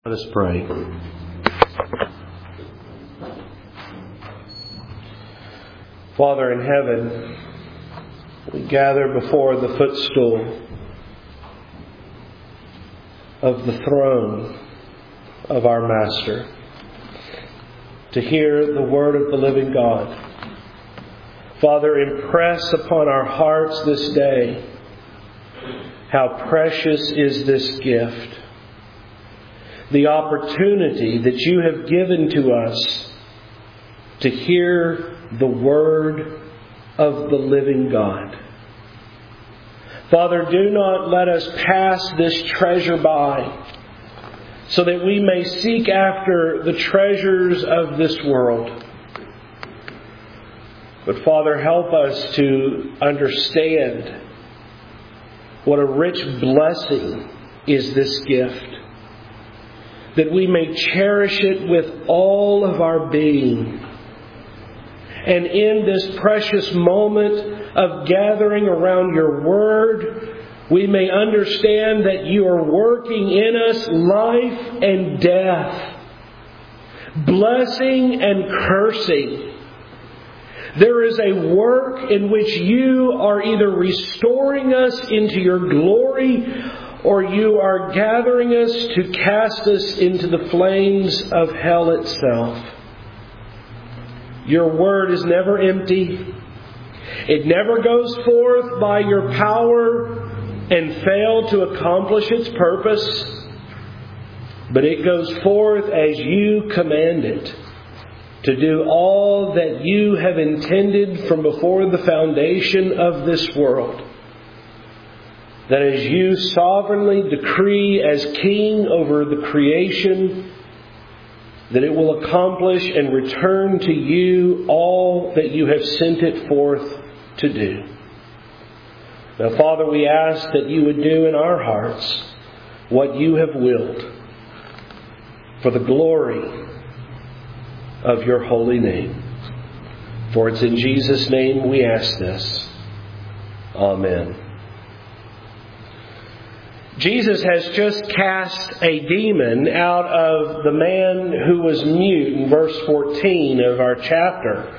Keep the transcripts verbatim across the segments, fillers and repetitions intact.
Let us pray. Father in heaven, we gather before the footstool of the throne of our Master to hear the word of the living God. Father, impress upon our hearts this day how precious is this gift. The opportunity that you have given to us to hear the word of the living God. Father, do not let us pass this treasure by so that we may seek after the treasures of this world. But Father, help us to understand what a rich blessing is this gift, that we may cherish it with all of our being. And in this precious moment of gathering around your word, we may understand that you are working in us life and death, blessing and cursing. There is a work in which you are either restoring us into your glory, or you are gathering us to cast us into the flames of hell itself. Your word is never empty. It never goes forth by your power and fail to accomplish its purpose. But it goes forth as you command it, to do all that you have intended from before the foundation of this world. That as you sovereignly decree as King over the creation, that it will accomplish and return to you all that you have sent it forth to do. Now, Father, we ask that you would do in our hearts what you have willed for the glory of your holy name. For it's in Jesus' name we ask this. Amen. Jesus has just cast a demon out of the man who was mute in verse fourteen of our chapter.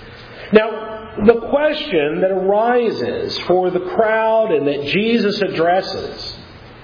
Now, the question that arises for the crowd and that Jesus addresses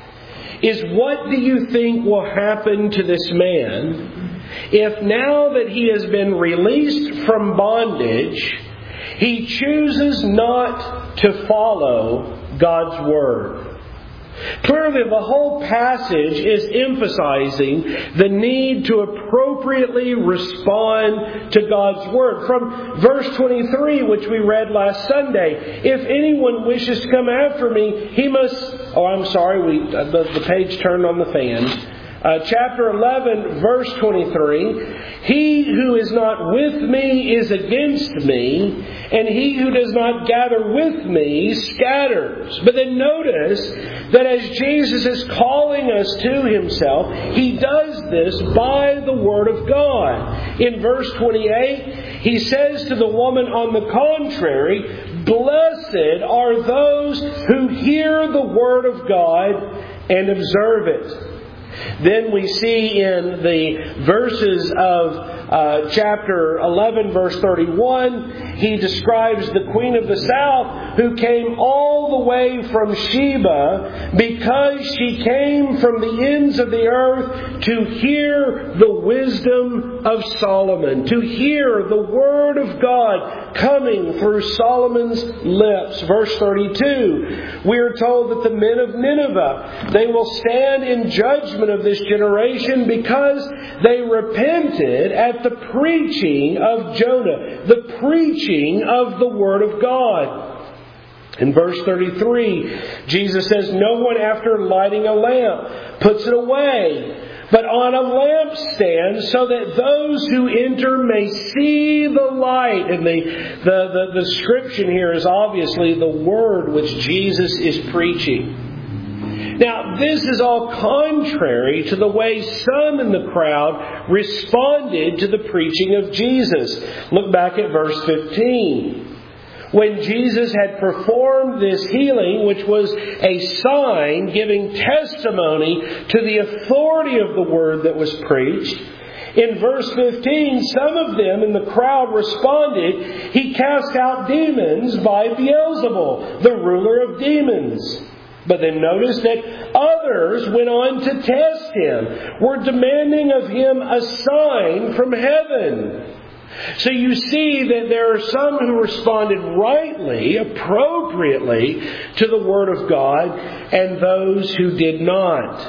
is, what do you think will happen to this man if now that he has been released from bondage, he chooses not to follow God's word? Clearly, the whole passage is emphasizing the need to appropriately respond to God's word. From verse twenty-three, which we read last Sunday, if anyone wishes to come after me, he must... Oh, I'm sorry, we uh, the, the page turned on the fan. Uh, chapter eleven, verse twenty-three, he who is not with me is against me, and he who does not gather with me scatters. But then notice that as Jesus is calling us to himself, he does this by the word of God. In verse twenty-eight, he says to the woman, on the contrary, blessed are those who hear the word of God and observe it. Then we see in the verses of uh, chapter eleven, verse thirty-one, he describes the Queen of the South who came all the way from Sheba because she came from the ends of the earth to hear the wisdom of Solomon, to hear the word of God coming through Solomon's lips. Verse thirty-two, we are told that the men of Nineveh, they will stand in judgment of this generation because they repented at the preaching of Jonah, the preaching of the Word of God. In verse thirty-three, Jesus says, no one after lighting a lamp puts it away, but on a lampstand, so that those who enter may see the light. And the, the, the, the description here is obviously the word which Jesus is preaching. Now, this is all contrary to the way some in the crowd responded to the preaching of Jesus. Look back at verse fifteen. when Jesus had performed this healing, which was a sign giving testimony to the authority of the word that was preached, in verse fifteen, some of them in the crowd responded, "He cast out demons by Beelzebul, the ruler of demons." But then notice that others went on to test him, were demanding of him a sign from heaven. So you see that there are some who responded rightly, appropriately to the Word of God, and those who did not.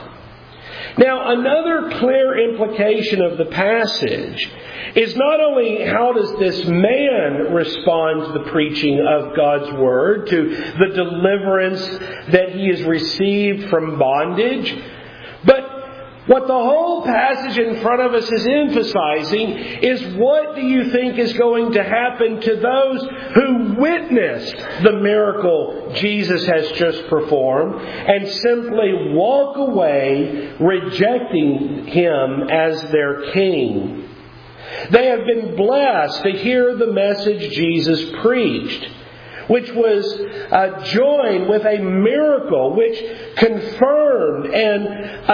Now, another clear implication of the passage is not only how does this man respond to the preaching of God's Word, to the deliverance that he has received from bondage, but what the whole passage in front of us is emphasizing is, what do you think is going to happen to those who witnessed the miracle Jesus has just performed and simply walk away rejecting Him as their King? They have been blessed to hear the message Jesus preached, which was uh, joined with a miracle which confirmed and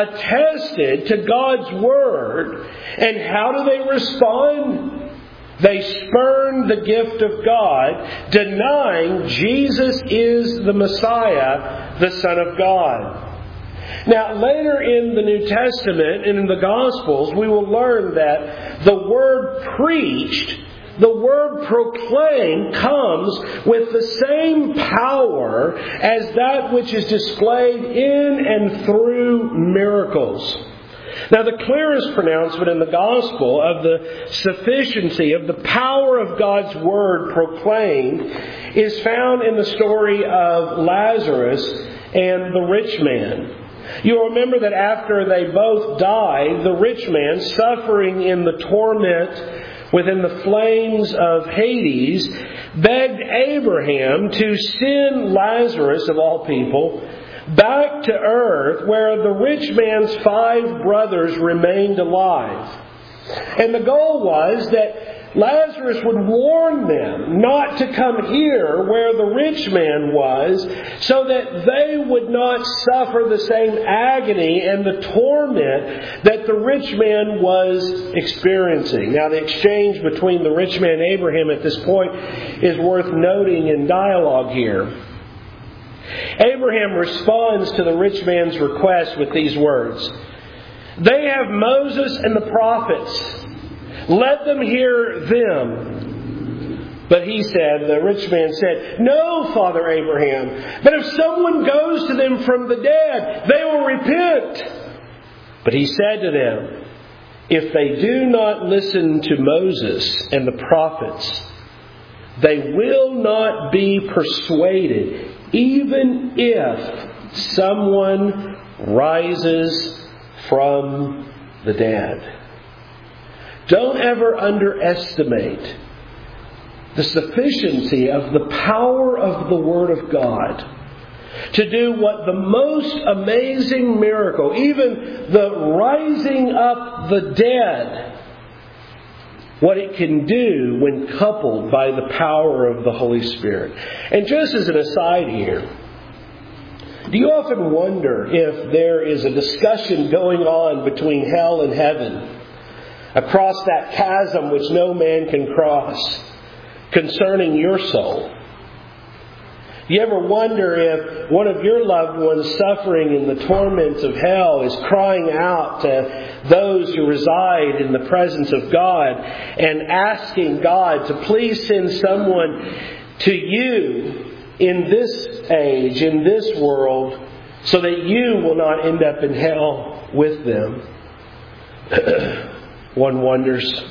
attested to God's Word. And how do they respond? They spurn the gift of God, denying Jesus is the Messiah, the Son of God. Now, later in the New Testament and in the Gospels, we will learn that the word preached, the word proclaimed, comes with the same power as that which is displayed in and through miracles. Now, the clearest pronouncement in the Gospel of the sufficiency of the power of God's Word proclaimed is found in the story of Lazarus and the rich man. You'll remember that after they both died, the rich man, suffering in the torment within the flames of Hades, begged Abraham to send Lazarus, of all people, back to earth where the rich man's five brothers remained alive. And the goal was that Lazarus would warn them not to come here where the rich man was, so that they would not suffer the same agony and the torment that the rich man was experiencing. Now, the exchange between the rich man and Abraham at this point is worth noting in dialogue here. Abraham responds to the rich man's request with these words: "They have Moses and the prophets. Let them hear them." But he said, the rich man said, "No, Father Abraham, but if someone goes to them from the dead, they will repent." But he said to them, "If they do not listen to Moses and the prophets, they will not be persuaded, even if someone rises from the dead." Don't ever underestimate the sufficiency of the power of the Word of God to do what the most amazing miracle, even the rising up the dead, what it can do when coupled by the power of the Holy Spirit. And just as an aside here, do you often wonder if there is a discussion going on between hell and heaven, across that chasm which no man can cross, concerning your soul? You ever wonder if one of your loved ones suffering in the torments of hell is crying out to those who reside in the presence of God and asking God to please send someone to you in this age, in this world, so that you will not end up in hell with them? One wonders.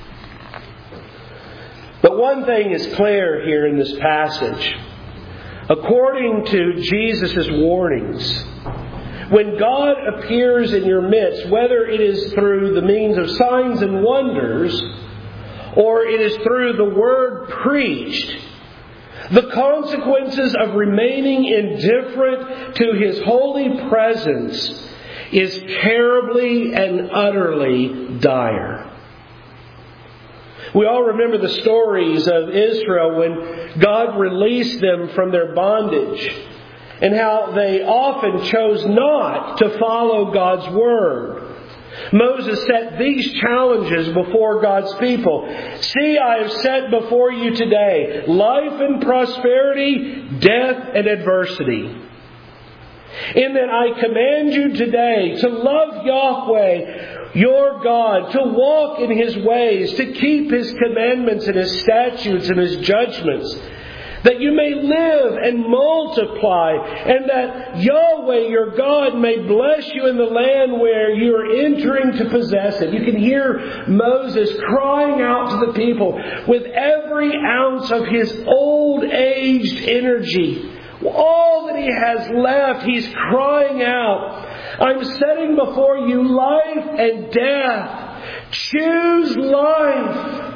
But one thing is clear here in this passage. According to Jesus' warnings, when God appears in your midst, whether it is through the means of signs and wonders, or it is through the word preached, the consequences of remaining indifferent to His holy presence is terribly and utterly dire. We all remember the stories of Israel when God released them from their bondage, and how they often chose not to follow God's word. Moses set these challenges before God's people. See, I have set before you today life and prosperity, death and adversity. In that I command you today to love Yahweh, your God, to walk in His ways, to keep His commandments and His statutes and His judgments, that you may live and multiply, and that Yahweh your God may bless you in the land where you are entering to possess it. You can hear Moses crying out to the people with every ounce of his old aged energy. All that he has left, he's crying out, I'm setting before you life and death. Choose life.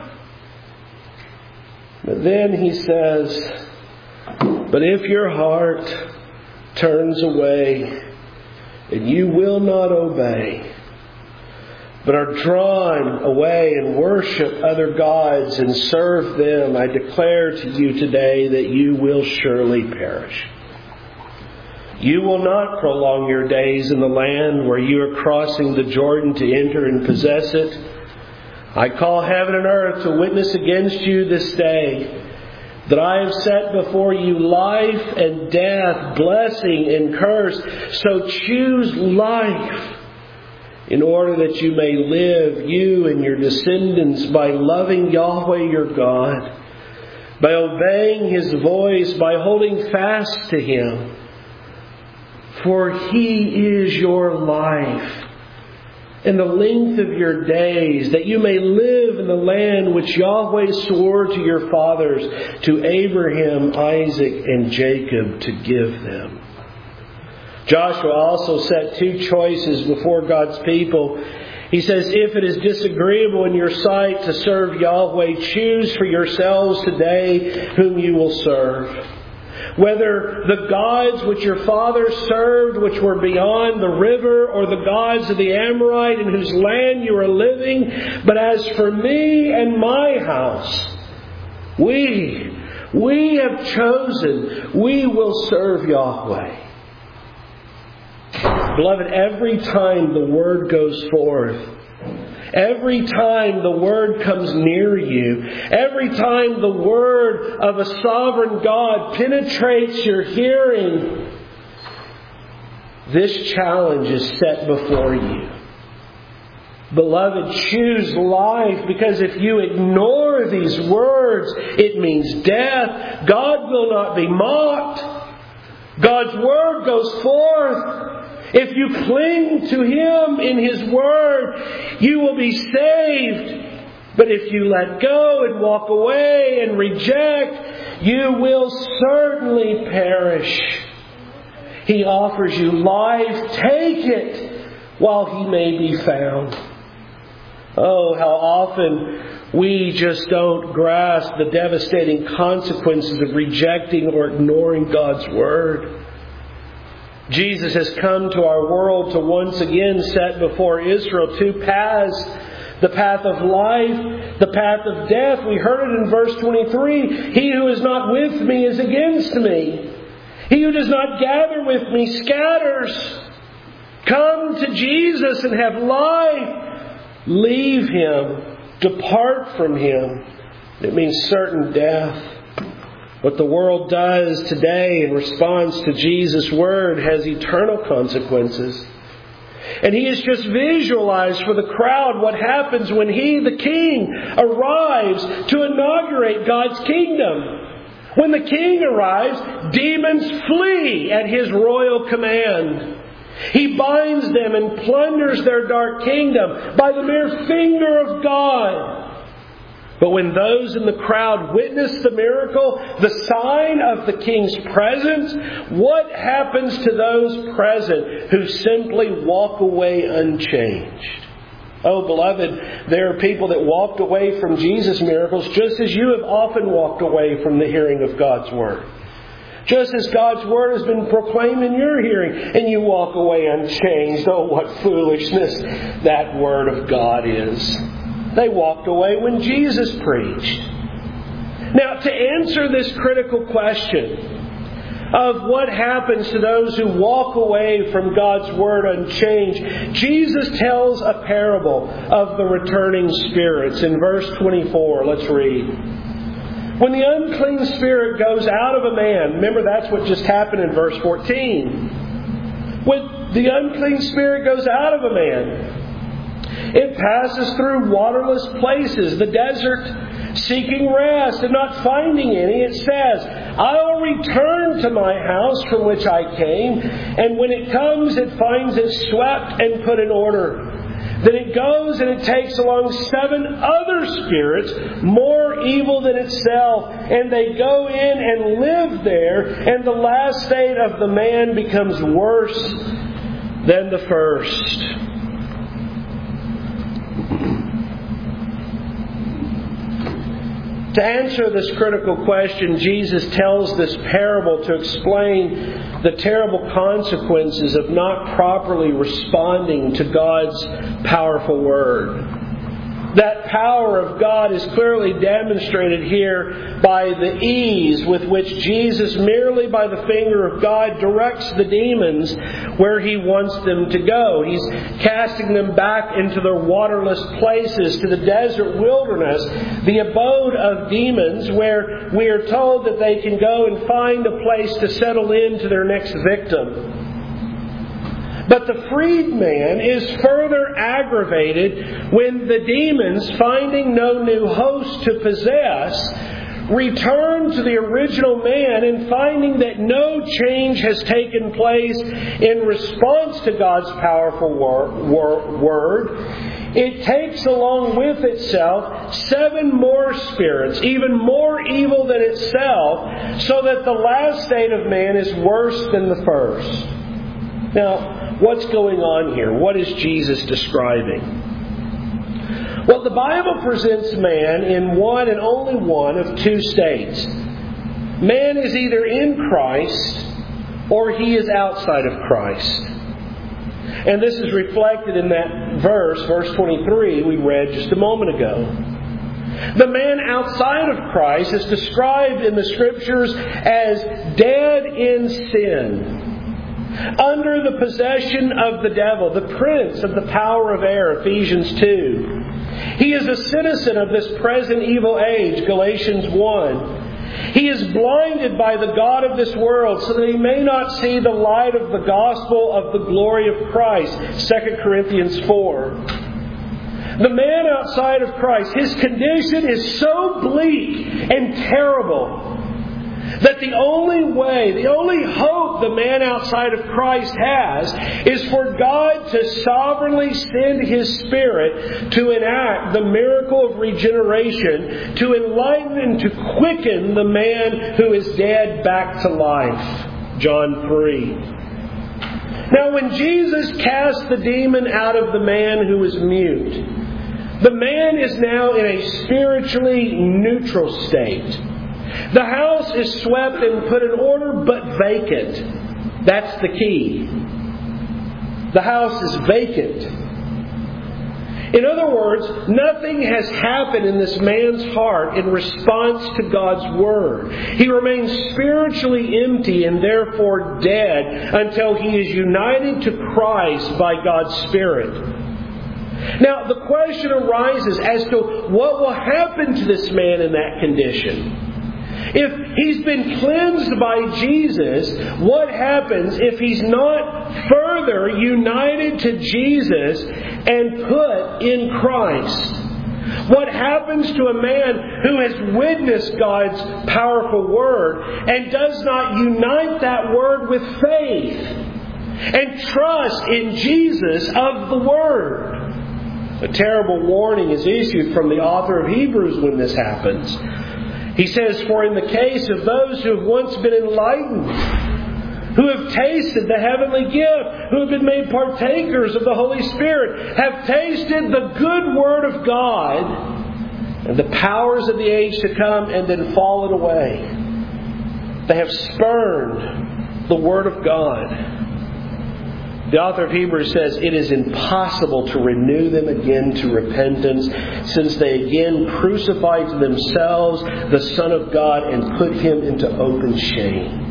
But then he says, but if your heart turns away and you will not obey, but are drawn away and worship other gods and serve them, I declare to you today that you will surely perish. You will not prolong your days in the land where you are crossing the Jordan to enter and possess it. I call heaven and earth to witness against you this day that I have set before you life and death, blessing and curse. So choose life, in order that you may live, you and your descendants, by loving Yahweh your God, by obeying His voice, by holding fast to Him. For He is your life and the length of your days, that you may live in the land which Yahweh swore to your fathers, to Abraham, Isaac, and Jacob, to give them. Joshua also set two choices before God's people. He says, if it is disagreeable in your sight to serve Yahweh, choose for yourselves today whom you will serve. Whether the gods which your fathers served, which were beyond the river, or the gods of the Amorite in whose land you are living. But as for me and my house, we, we have chosen, we will serve Yahweh. Beloved, every time the Word goes forth, every time the Word comes near you, every time the Word of a sovereign God penetrates your hearing, this challenge is set before you. Beloved, choose life, because if you ignore these words, it means death. God will not be mocked. God's Word goes forth. If you cling to Him in His Word, you will be saved. But if you let go and walk away and reject, you will certainly perish. He offers you life. Take it while He may be found. Oh, how often we just don't grasp the devastating consequences of rejecting or ignoring God's Word. Jesus has come to our world to once again set before Israel two paths. The path of life, the path of death. We heard it in verse twenty-three. He who is not with me is against me. He who does not gather with me scatters. Come to Jesus and have life. Leave Him. Depart from Him. It means certain death. What the world does today in response to Jesus' Word has eternal consequences. And He has just visualized for the crowd what happens when He, the King, arrives to inaugurate God's kingdom. When the King arrives, demons flee at His royal command. He binds them and plunders their dark kingdom by the mere finger of God. But when those in the crowd witness the miracle, the sign of the King's presence, what happens to those present who simply walk away unchanged? Oh, beloved, there are people that walked away from Jesus' miracles just as you have often walked away from the hearing of God's Word. Just as God's Word has been proclaimed in your hearing, and you walk away unchanged. Oh, what foolishness that Word of God is. They walked away when Jesus preached. Now, to answer this critical question of what happens to those who walk away from God's Word unchanged, Jesus tells a parable of the returning spirits. In verse twenty-four, let's read. When the unclean spirit goes out of a man, remember that's what just happened in verse fourteen. When the unclean spirit goes out of a man, it passes through waterless places, the desert, seeking rest and not finding any. It says, I'll return to my house from which I came. And when it comes, it finds it swept and put in order. Then it goes and it takes along seven other spirits, more evil than itself, and they go in and live there, and the last state of the man becomes worse than the first. To answer this critical question, Jesus tells this parable to explain the terrible consequences of not properly responding to God's powerful Word. That power of God is clearly demonstrated here by the ease with which Jesus, merely by the finger of God, directs the demons where He wants them to go. He's casting them back into their waterless places, to the desert wilderness, the abode of demons, where we are told that they can go and find a place to settle into their next victim. But the freed man is further aggravated when the demons, finding no new host to possess, return to the original man, and finding that no change has taken place in response to God's powerful wor- wor- word, it takes along with itself seven more spirits, even more evil than itself, so that the last state of man is worse than the first. Now, what's going on here? What is Jesus describing? Well, the Bible presents man in one and only one of two states. Man is either in Christ or he is outside of Christ. And this is reflected in that verse, verse twenty-three, we read just a moment ago. The man outside of Christ is described in the Scriptures as dead in sin, under the possession of the devil, the prince of the power of air, Ephesians two. He is a citizen of this present evil age, Galatians one. He is blinded by the God of this world so that he may not see the light of the gospel of the glory of Christ, Second Corinthians four. The man outside of Christ, his condition is so bleak and terrible that the only way, the only hope the man outside of Christ has is for God to sovereignly send His Spirit to enact the miracle of regeneration, to enlighten and to quicken the man who is dead back to life. John three. Now, when Jesus cast the demon out of the man who was mute, the man is now in a spiritually neutral state. The house is swept and put in order, but vacant. That's the key. The house is vacant. In other words, nothing has happened in this man's heart in response to God's Word. He remains spiritually empty and therefore dead until he is united to Christ by God's Spirit. Now, the question arises as to what will happen to this man in that condition. If he's been cleansed by Jesus, what happens if he's not further united to Jesus and put in Christ? What happens to a man who has witnessed God's powerful Word and does not unite that Word with faith and trust in Jesus of the Word? A terrible warning is issued from the author of Hebrews when this happens. He says, for in the case of those who have once been enlightened, who have tasted the heavenly gift, who have been made partakers of the Holy Spirit, have tasted the good Word of God and the powers of the age to come, and then fallen away. They have spurned the Word of God. The author of Hebrews says, it is impossible to renew them again to repentance, since they again crucified to themselves the Son of God and put Him into open shame.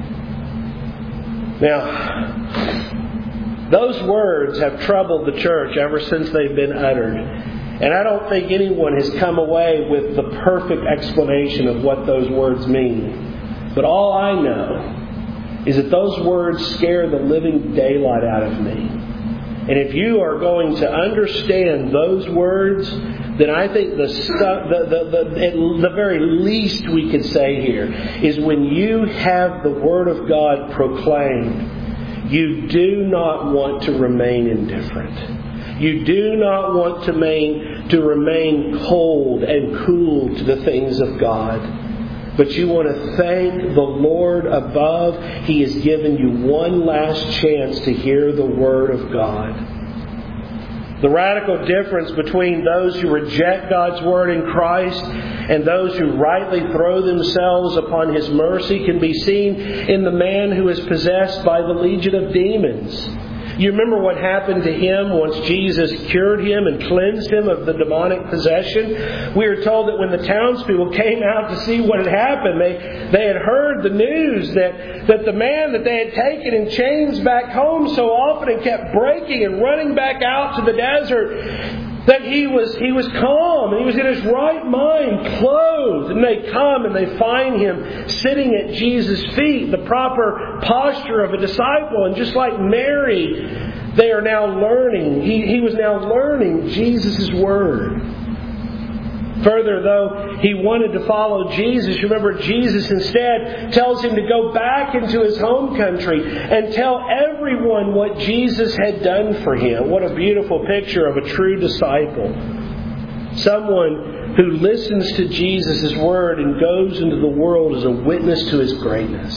Now, those words have troubled the church ever since they've been uttered. And I don't think anyone has come away with the perfect explanation of what those words mean. But all I know is that those words scare the living daylight out of me. And if you are going to understand those words, then I think the, the, the, the, the very least we could say here is when you have the Word of God proclaimed, you do not want to remain indifferent. You do not want to remain, to remain cold and cool to the things of God. But you want to thank the Lord above. He has given you one last chance to hear the Word of God. The radical difference between those who reject God's Word in Christ and those who rightly throw themselves upon His mercy can be seen in the man who is possessed by the legion of demons. You remember what happened to him once Jesus cured him and cleansed him of the demonic possession? We are told that when the townspeople came out to see what had happened, they, they had heard the news that, that the man that they had taken in chains back home so often and kept breaking and running back out to the desert, that he was he was calm and he was in his right mind, clothed. And they come and they find him sitting at Jesus' feet, the proper posture of a disciple. And just like Mary, they are now learning. He, he was now learning Jesus' Word. Further, though he wanted to follow Jesus, remember Jesus instead tells him to go back into his home country and tell everyone what Jesus had done for him. What a beautiful picture of a true disciple. Someone who listens to Jesus' Word and goes into the world as a witness to His greatness.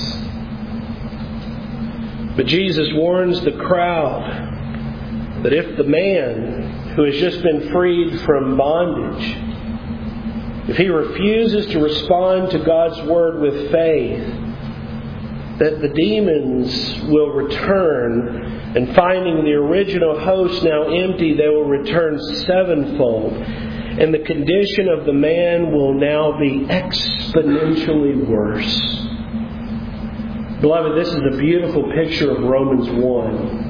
But Jesus warns the crowd that if the man who has just been freed from bondage, if he refuses to respond to God's Word with faith, that the demons will return, and finding the original host now empty, they will return sevenfold. And the condition of the man will now be exponentially worse. Beloved, this is a beautiful picture of Romans one,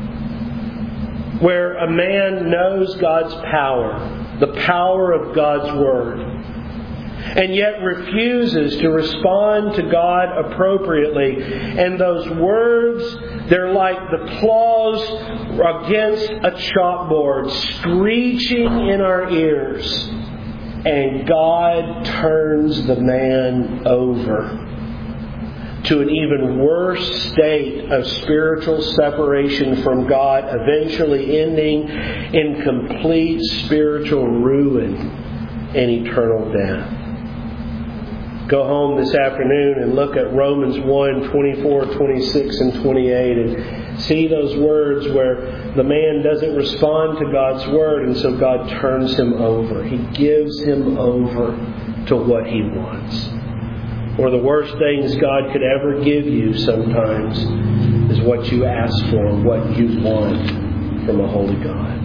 where a man knows God's power, the power of God's Word, and yet refuses to respond to God appropriately. And those words, they're like the claws against a chalkboard, screeching in our ears. And God turns the man over to an even worse state of spiritual separation from God, eventually ending in complete spiritual ruin and eternal death. Go home this afternoon and look at Romans one, twenty-four, twenty-six, and twenty-eight and see those words where the man doesn't respond to God's Word, and so God turns him over. He gives him over to what he wants. Or the worst things God could ever give you sometimes is what you ask for, what you want from a holy God.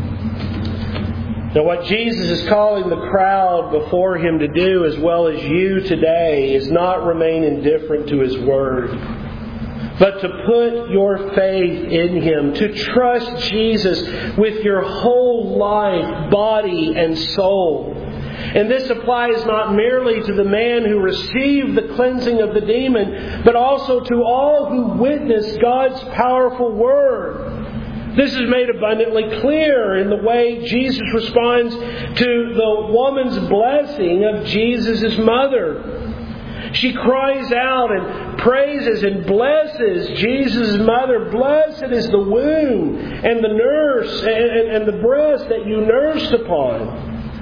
Now, what Jesus is calling the crowd before Him to do, as well as you today, is not remain indifferent to His Word, but to put your faith in Him, to trust Jesus with your whole life, body, and soul. And this applies not merely to the man who received the cleansing of the demon, but also to all who witness God's powerful Word. This is made abundantly clear in the way Jesus responds to the woman's blessing of Jesus' mother. She cries out and praises and blesses Jesus' mother. Blessed is the womb and the nurse and, and, and the breast that you nursed upon.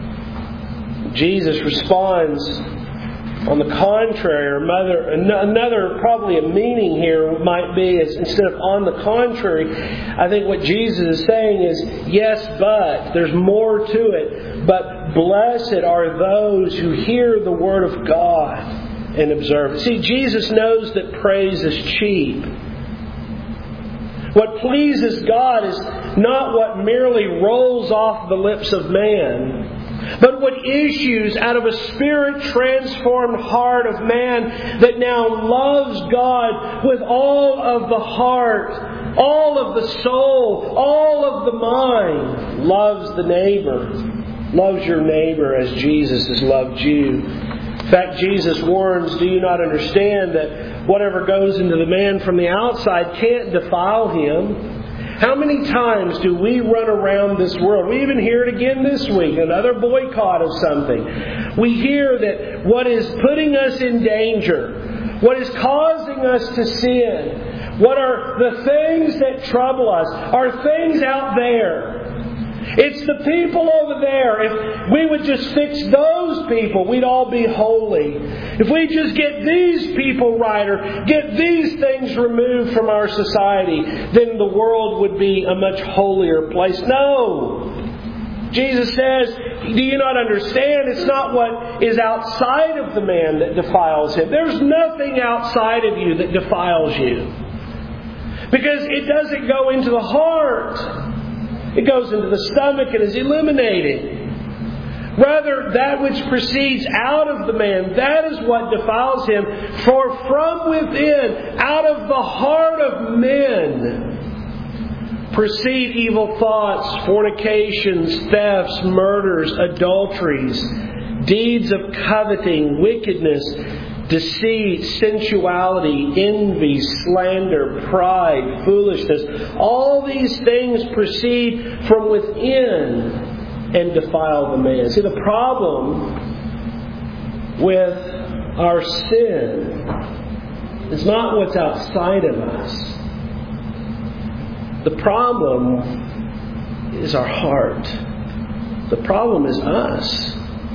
Jesus responds, on the contrary, or mother, another probably a meaning here might be is instead of on the contrary, I think what Jesus is saying is yes, but there's more to it. But blessed are those who hear the Word of God and observe it. See, Jesus knows that praise is cheap. What pleases God is not what merely rolls off the lips of man, but what issues out of a Spirit-transformed heart of man that now loves God with all of the heart, all of the soul, all of the mind, loves the neighbor, loves your neighbor as Jesus has loved you. In fact, Jesus warns, do you not understand that whatever goes into the man from the outside can't defile him? How many times do we run around this world? We even hear it again this week, another boycott of something. We hear that what is putting us in danger, what is causing us to sin, what are the things that trouble us, are things out there. It's the people over there. If we would just fix those people, we'd all be holy. If we just get these people right or get these things removed from our society, then the world would be a much holier place. No! Jesus says, do you not understand? It's not what is outside of the man that defiles him. There's nothing outside of you that defiles you. Because it doesn't go into the heart. It goes into the stomach and is eliminated. Rather, that which proceeds out of the man, that is what defiles him. For from within, out of the heart of men, proceed evil thoughts, fornications, thefts, murders, adulteries, deeds of coveting, wickedness, deceit, sensuality, envy, slander, pride, foolishness. All these things proceed from within and defile the man. See, the problem with our sin is not what's outside of us. The problem is our heart. The problem is us.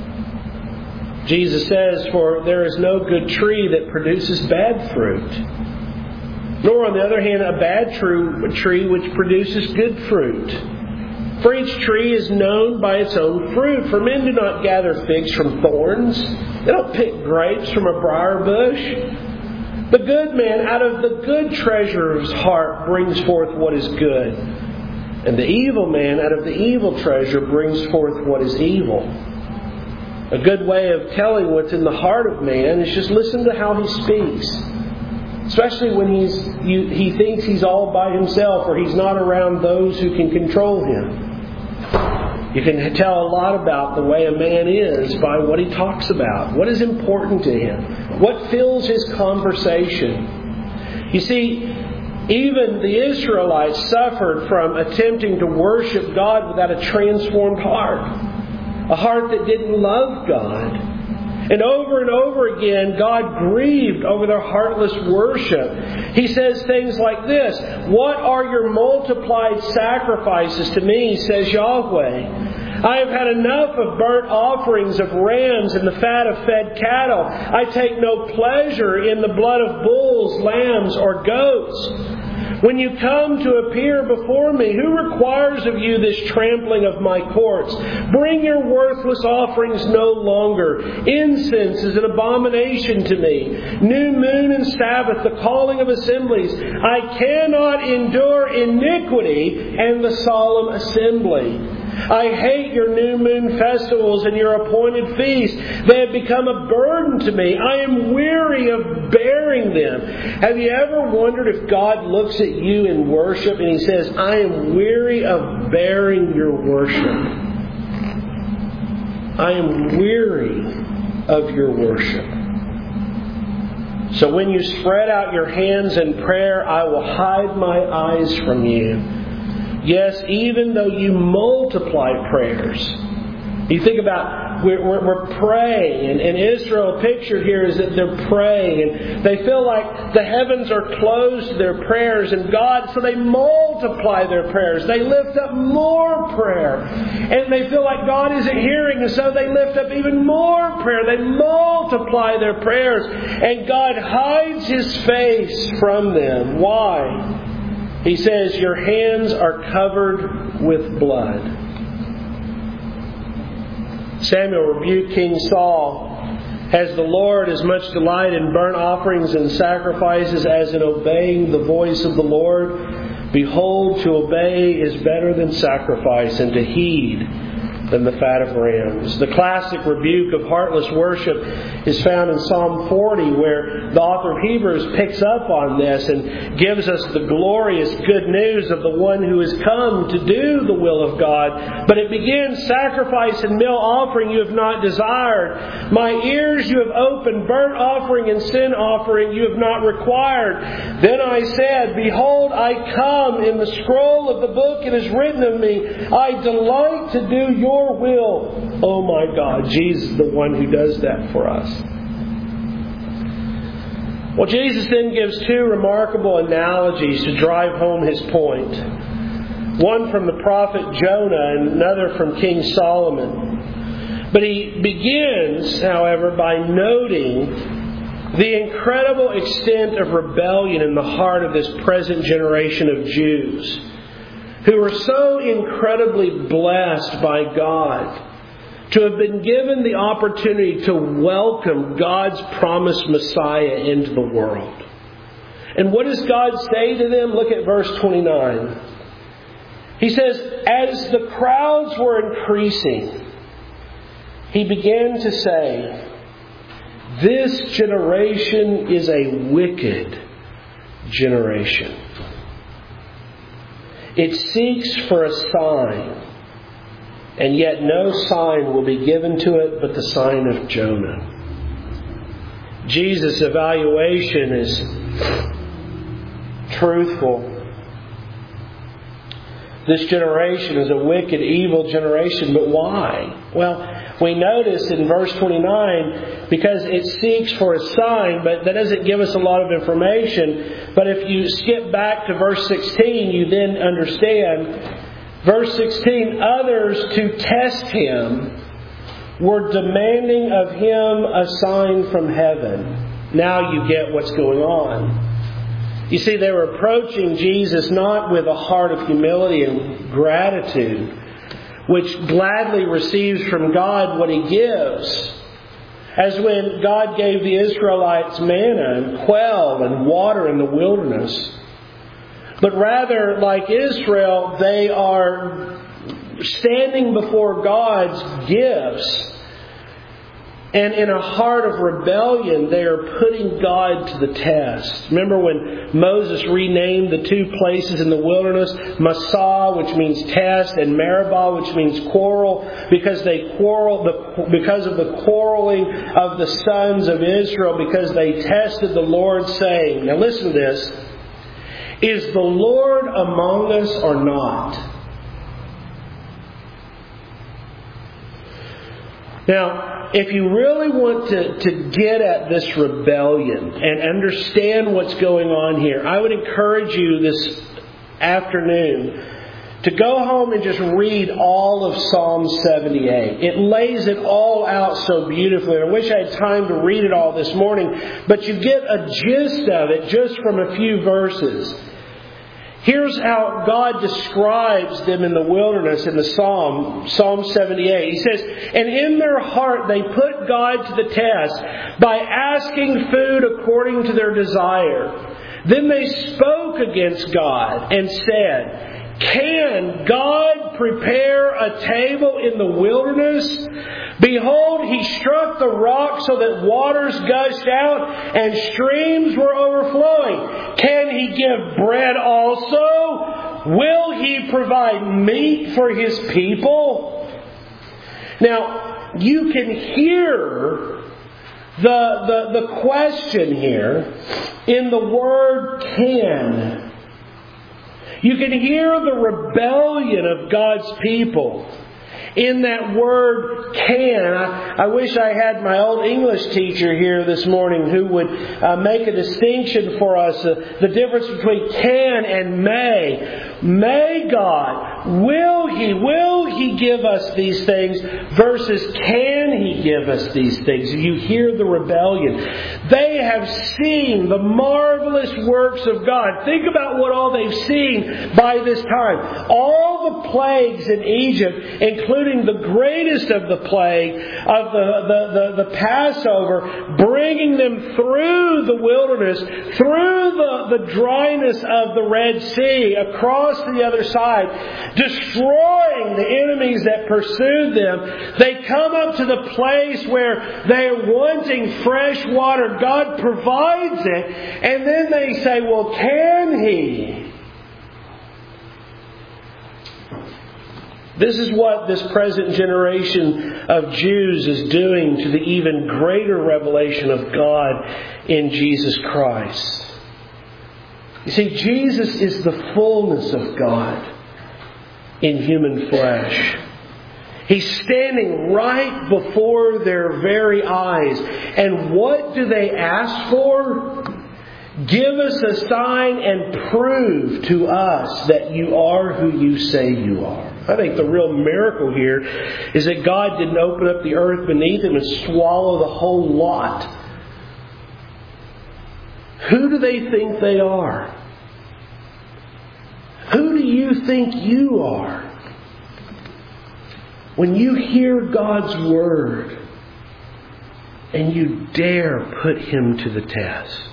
Jesus says, for there is no good tree that produces bad fruit, nor on the other hand a bad tree which produces good fruit. For each tree is known by its own fruit. For men do not gather figs from thorns. They don't pick grapes from a briar bush. The good man out of the good treasure of his heart brings forth what is good. And the evil man out of the evil treasure brings forth what is evil. A good way of telling what's in the heart of man is just listen to how he speaks. Especially when he's you, he thinks he's all by himself or he's not around those who can control him. You can tell a lot about the way a man is by what he talks about. What is important to him? What fills his conversation? You see, even the Israelites suffered from attempting to worship God without a transformed heart. A heart that didn't love God. And over and over again, God grieved over their heartless worship. He says things like this, what are your multiplied sacrifices to me, says Yahweh. I have had enough of burnt offerings of rams and the fat of fed cattle. I take no pleasure in the blood of bulls, lambs, or goats. When you come to appear before me, who requires of you this trampling of my courts? Bring your worthless offerings no longer. Incense is an abomination to me. New moon and Sabbath, the calling of assemblies. I cannot endure iniquity and the solemn assembly. I hate your new moon festivals and your appointed feasts. They have become a burden to me. I am weary of bearing them. Have you ever wondered if God looks at you in worship and He says, I am weary of bearing your worship. I am weary of your worship. So when you spread out your hands in prayer, I will hide my eyes from you. Yes, even though you multiply prayers. You think about, we're, we're, we're praying, and, and Israel pictured here is that they're praying, and they feel like the heavens are closed to their prayers, and God, so they multiply their prayers. They lift up more prayer, and they feel like God isn't hearing, and so they lift up even more prayer. They multiply their prayers, and God hides His face from them. Why? He says, your hands are covered with blood. Samuel rebuked King Saul. Has the Lord as much delight in burnt offerings and sacrifices as in obeying the voice of the Lord? Behold, to obey is better than sacrifice, and to heed than the fat of rams. The classic rebuke of heartless worship is found in Psalm forty, where the author of Hebrews picks up on this and gives us the glorious good news of the one who has come to do the will of God. But it begins, sacrifice and meal offering you have not desired. My ears you have opened, burnt offering and sin offering you have not required. Then I said, behold, I come. In the scroll of the book it is written of me, I delight to do your will. Oh my God, Jesus is the one who does that for us. Well, Jesus then gives two remarkable analogies to drive home His point. One from the prophet Jonah and another from King Solomon. But He begins, however, by noting the incredible extent of rebellion in the heart of this present generation of Jews, who are so incredibly blessed by God to have been given the opportunity to welcome God's promised Messiah into the world. And what does God say to them? Look at verse twenty-nine. He says, as the crowds were increasing, He began to say, this generation is a wicked generation. It seeks for a sign, and yet no sign will be given to it but the sign of Jonah. Jesus' evaluation is truthful. This generation is a wicked, evil generation, but why? Well, we notice in verse twenty-nine, because it seeks for a sign, but that doesn't give us a lot of information. But if you skip back to verse sixteen, you then understand. Verse sixteen, others to test Him were demanding of Him a sign from heaven. Now you get what's going on. You see, they were approaching Jesus not with a heart of humility and gratitude, which gladly receives from God what He gives. As when God gave the Israelites manna and quail and water in the wilderness. But rather, like Israel, they are standing before God's gifts. And in a heart of rebellion, they are putting God to the test. Remember when Moses renamed the two places in the wilderness, Massah, which means test, and Meribah, which means quarrel, because they quarreled, because of the quarreling of the sons of Israel, because they tested the Lord, saying, now listen to this, is the Lord among us or not? Now, if you really want to, to get at this rebellion and understand what's going on here, I would encourage you this afternoon to go home and just read all of Psalm seventy-eight. It lays it all out so beautifully. I wish I had time to read it all this morning, but you get a gist of it just from a few verses. Here's how God describes them in the wilderness in the Psalm, Psalm seventy-eight. He says, and in their heart they put God to the test by asking food according to their desire. Then they spoke against God and said, can God prepare a table in the wilderness? Behold, He struck the rock so that waters gushed out and streams were overflowing. Can He give bread also? Will He provide meat for His people? Now, you can hear the, the, the question here in the word can. You can hear the rebellion of God's people in that word can. I, I wish I had my old English teacher here this morning who would uh, make a distinction for us, uh, the difference between can and may. may God, will He, will He give us these things versus can He give us these things? You hear the rebellion. They have seen the marvelous works of God. Think about what all they've seen by this time. All the plagues in Egypt, including the greatest of the plague of the, the, the, the Passover, bringing them through the wilderness, through the, the dryness of the Red Sea, across the other side, destroying the enemies that pursued them. They come up to the place where they are wanting fresh water. God provides it. And then they say, well, can He? This is what this present generation of Jews is doing to the even greater revelation of God in Jesus Christ. You see, Jesus is the fullness of God in human flesh. He's standing right before their very eyes. And what do they ask for? Give us a sign and prove to us that you are who you say you are. I think the real miracle here is that God didn't open up the earth beneath Him and swallow the whole lot. Who do they think they are? Who do you think you are? When you hear God's Word and you dare put Him to the test.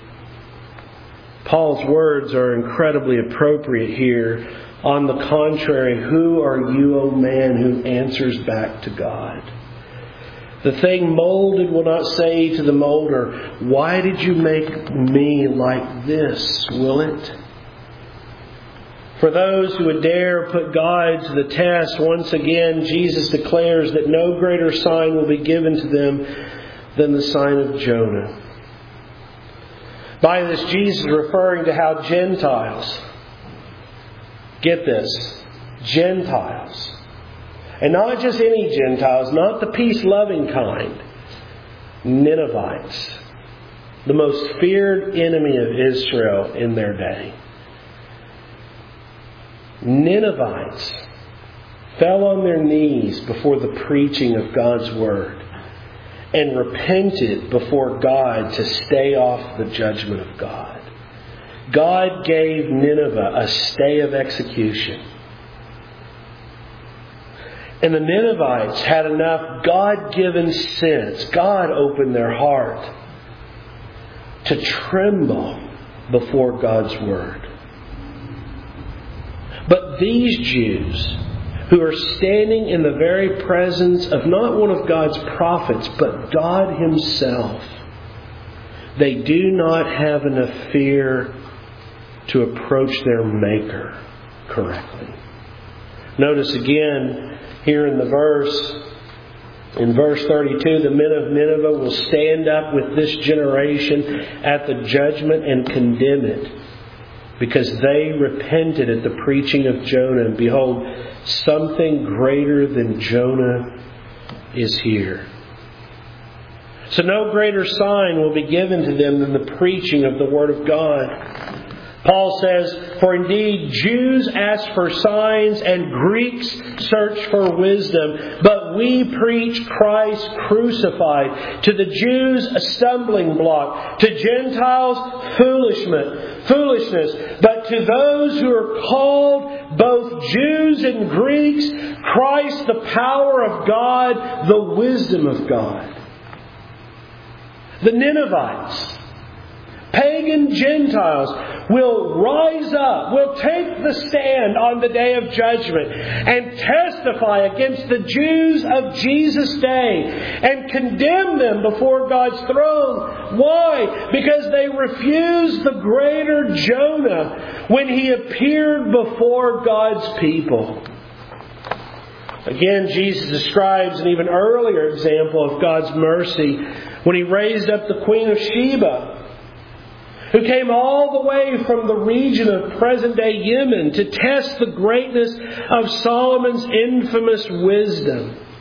Paul's words are incredibly appropriate here. On the contrary, who are you, O man, who answers back to God? The thing molded will not say to the molder, why did you make me like this, will it? For those who would dare put God to the test, once again, Jesus declares that no greater sign will be given to them than the sign of Jonah. By this, Jesus is referring to how Gentiles, get this, Gentiles, and not just any Gentiles, not the peace-loving kind, Ninevites, the most feared enemy of Israel in their day. Ninevites fell on their knees before the preaching of God's Word and repented before God to stay off the judgment of God. God gave Nineveh a stay of execution. And the Ninevites had enough God-given sense. God opened their heart to tremble before God's Word. But these Jews, who are standing in the very presence of not one of God's prophets, but God Himself, they do not have enough fear to approach their Maker correctly. Notice again here in the verse, in verse thirty-two, the men of Nineveh will stand up with this generation at the judgment and condemn it, because they repented at the preaching of Jonah. And behold, something greater than Jonah is here. So no greater sign will be given to them than the preaching of the Word of God. Paul says, for indeed Jews ask for signs and Greeks search for wisdom, but we preach Christ crucified. To the Jews a stumbling block, to Gentiles foolishness, foolishness. But to those who are called, both Jews and Greeks, Christ the power of God, the wisdom of God. The Ninevites, pagan Gentiles, will rise up, will take the stand on the day of judgment and testify against the Jews of Jesus' day and condemn them before God's throne. Why? Because they refused the greater Jonah when he appeared before God's people. Again, Jesus describes an even earlier example of God's mercy when He raised up the Queen of Sheba, who came all the way from the region of present-day Yemen to test the greatness of Solomon's infamous wisdom.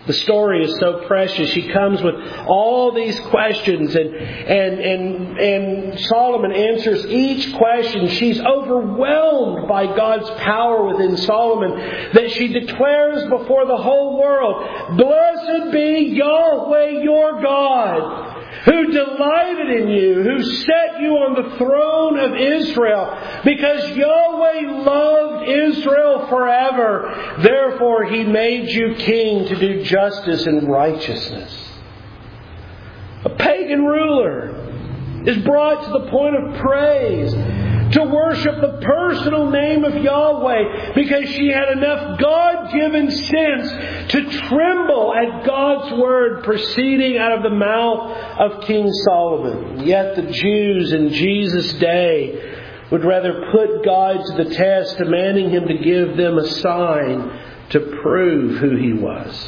The story is so precious. She comes with all these questions, and and and and Solomon answers each question. She's overwhelmed by God's power within Solomon, that she declares before the whole world, "Blessed be Yahweh your God, who delighted in you, who set you on the throne of Israel, because Yahweh loved Israel forever. Therefore He made you king to do justice and righteousness." A pagan ruler is brought to the point of praise, to worship the personal name of Yahweh, because she had enough God-given sense to tremble at God's word proceeding out of the mouth of King Solomon. Yet the Jews in Jesus' day would rather put God to the test, demanding Him to give them a sign to prove who He was.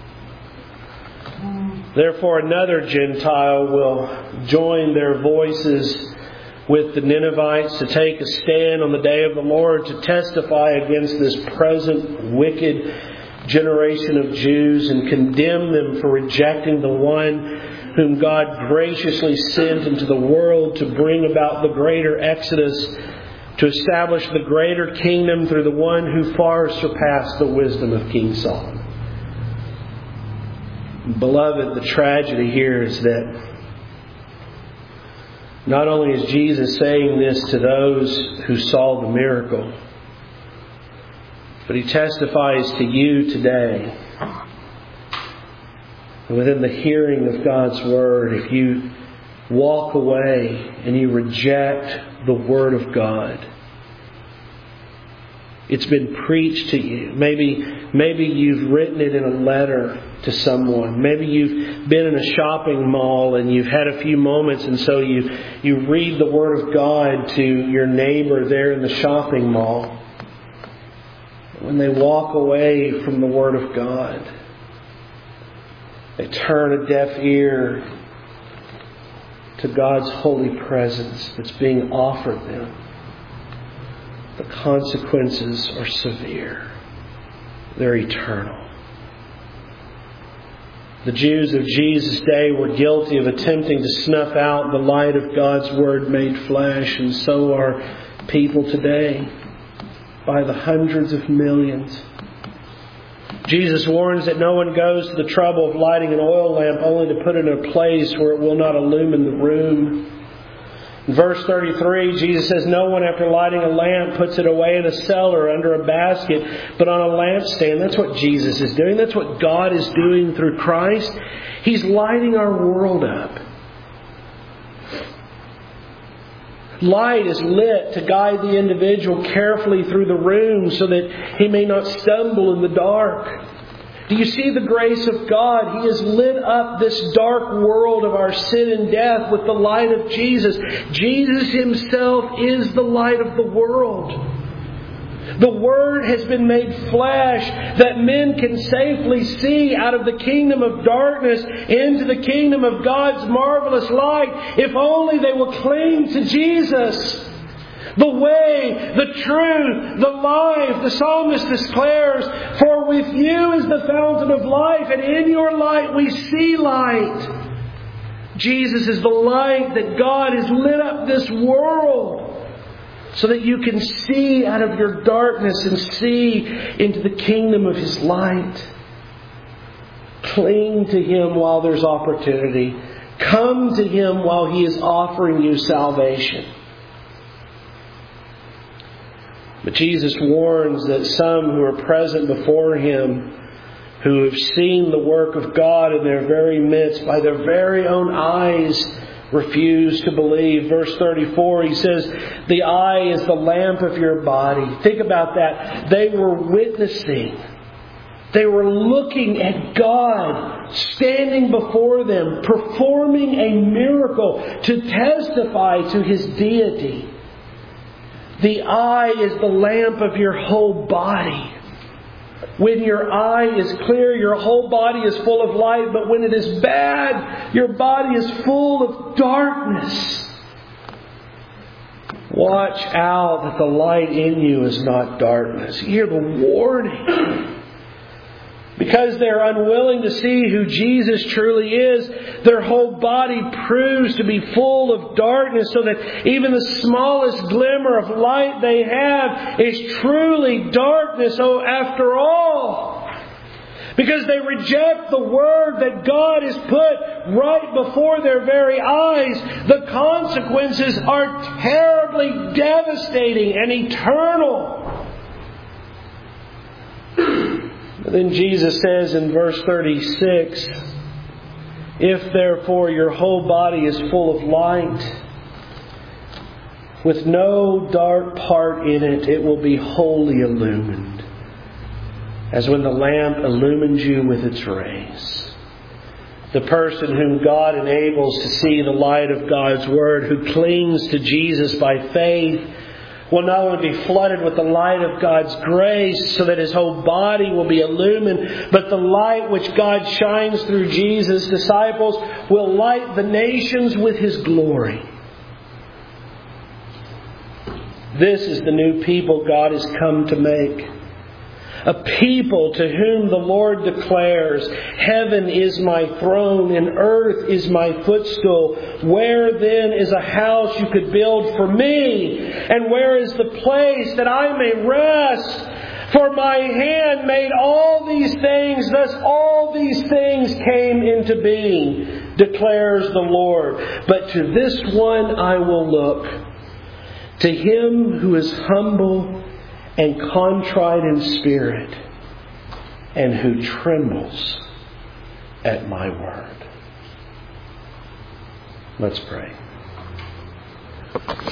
Therefore, another Gentile will join their voices with the Ninevites to take a stand on the day of the Lord to testify against this present wicked generation of Jews and condemn them for rejecting the one whom God graciously sent into the world to bring about the greater Exodus, to establish the greater kingdom through the one who far surpassed the wisdom of King Solomon. Beloved, the tragedy here is that not only is Jesus saying this to those who saw the miracle, but He testifies to you today. And within the hearing of God's Word, if you walk away and you reject the Word of God, it's been preached to you. Maybe, maybe you've written it in a letter to someone. Maybe you've been in a shopping mall and you've had a few moments, and so you, you read the Word of God to your neighbor there in the shopping mall. When they walk away from the Word of God, they turn a deaf ear to God's holy presence that's being offered them. The consequences are severe. They're eternal. The Jews of Jesus' day were guilty of attempting to snuff out the light of God's Word made flesh, and so are people today, by the hundreds of millions. Jesus warns that no one goes to the trouble of lighting an oil lamp only to put it in a place where it will not illumine the room. In verse thirty-three, Jesus says, "No one after lighting a lamp puts it away in a cellar under a basket, but on a lampstand." That's what Jesus is doing. That's what God is doing through Christ. He's lighting our world up. Light is lit to guide the individual carefully through the room so that he may not stumble in the dark. Do you see the grace of God? He has lit up this dark world of our sin and death with the light of Jesus. Jesus Himself is the light of the world. The Word has been made flesh that men can safely see out of the kingdom of darkness into the kingdom of God's marvelous light, if only they will cling to Jesus. The way, the truth, the life. The psalmist declares, "For with you is the fountain of life, and in your light we see light." Jesus is the light that God has lit up this world so that you can see out of your darkness and see into the kingdom of His light. Cling to Him while there's opportunity. Come to Him while He is offering you salvation. But Jesus warns that some who are present before Him, who have seen the work of God in their very midst, by their very own eyes, refuse to believe. Verse thirty-four, He says, "The eye is the lamp of your body." Think about that. They were witnessing. They were looking at God standing before them, performing a miracle to testify to His deity. The eye is the lamp of your whole body. When your eye is clear, your whole body is full of light. But when it is bad, your body is full of darkness. Watch out that the light in you is not darkness. You hear the warning. Because they're unwilling to see who Jesus truly is, their whole body proves to be full of darkness, so that even the smallest glimmer of light they have is truly darkness. Oh, after all, because they reject the Word that God has put right before their very eyes, the consequences are terribly devastating and eternal. Then Jesus says in verse thirty-six, if therefore your whole body is full of light, with no dark part in it, it will be wholly illumined, as when the lamp illumines you with its rays. The person whom God enables to see the light of God's Word, who clings to Jesus by faith, will not only be flooded with the light of God's grace so that his whole body will be illumined, but the light which God shines through Jesus' disciples will light the nations with His glory. This is the new people God has come to make. A people to whom the Lord declares, heaven is my throne and earth is my footstool. Where then is a house you could build for me? And where is the place that I may rest? For my hand made all these things, thus all these things came into being, declares the Lord. But to this one I will look, to Him who is humble and contrite in spirit, and who trembles at my word. Let's pray.